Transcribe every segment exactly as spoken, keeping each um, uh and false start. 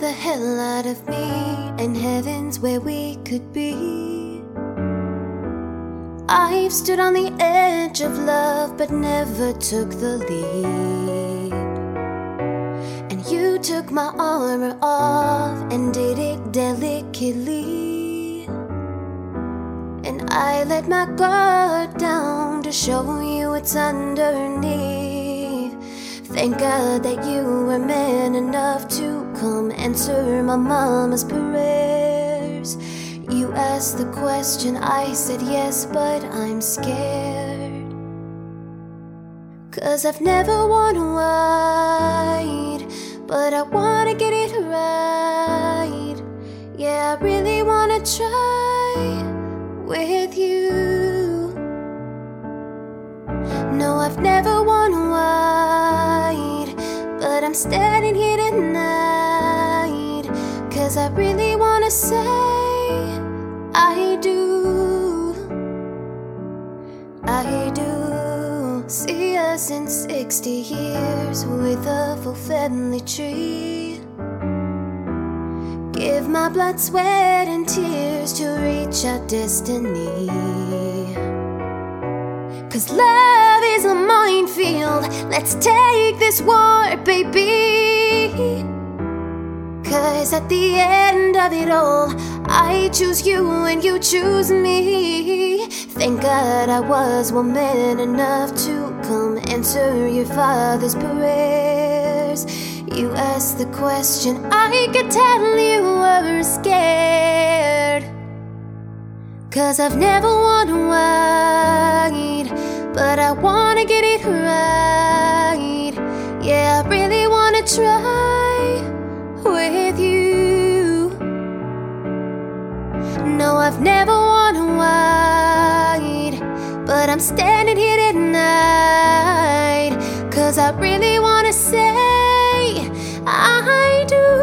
the hell out of me, and heaven's where we could be. I've stood on the edge of love but never took the leap. And you took my armor off and did it delicately. And I let my guard down to show you what's underneath. Thank God that you were man enough to come answer my mama's prayers. You asked the question, I said yes, but I'm scared. 'Cause I've never worn white, but I wanna get it right. Yeah, I really wanna try with you. No, I've never worn white, but I'm standing here tonight 'cause I really wanna say I do, I do. See us in sixty years with a full family tree. Give my blood, sweat, and tears to reach our destiny. 'Cause love is a minefield, let's take this war, baby. 'Cause at the end of it all, I choose you and you choose me. Thank God I was woman enough to come answer your father's prayers. You asked the question, I could tell you were scared. 'Cause I've never worn white, but I wanna get it right. Yeah, I really wanna try with you. No, I've never worn white, but I'm standing here tonight 'cause I really wanna say I do.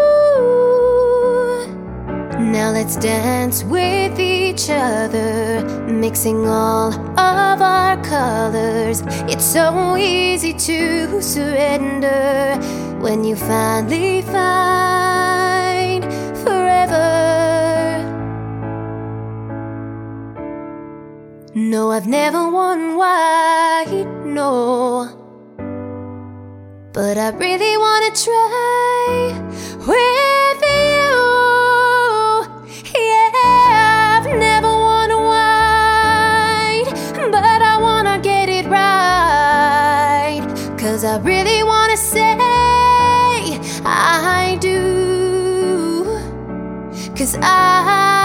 Now let's dance with each other, mixing all of our colors. It's so easy to surrender when you finally find forever. No, I've never worn white, no, but I really wanna try with you. Yeah, I've never worn white, but I wanna get it right. 'Cause I really wanna say I do. 'Cause I